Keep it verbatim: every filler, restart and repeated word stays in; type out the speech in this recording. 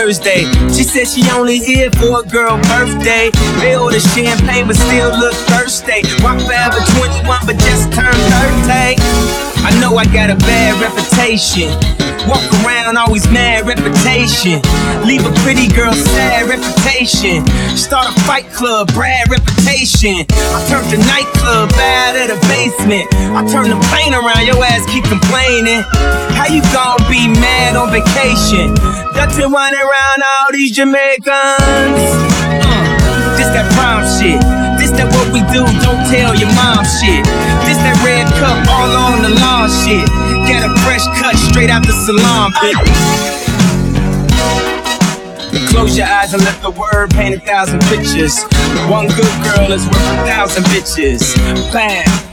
Thursday. She said she only here for a girl birthday. They order champagne but still look thirsty. Rock forever twenty-one but just turned thirty. I know I got a bad reputation. Walk around always mad reputation. Leave a pretty girl sad reputation. Start a fight club, Brad reputation. I turned the nightclub bad at a basement. I turn the plane around, your ass keep complaining. How you gon' be mad on vacation? Ducking running around all these Jamaicans. uh, This that prime shit. This that what we do, don't tell your mom shit. This that red cup all on the lawn shit. Get a fresh cut straight out the salon, bitch. Close your eyes and let the word paint a thousand pictures. One good girl is worth a thousand bitches. Bam.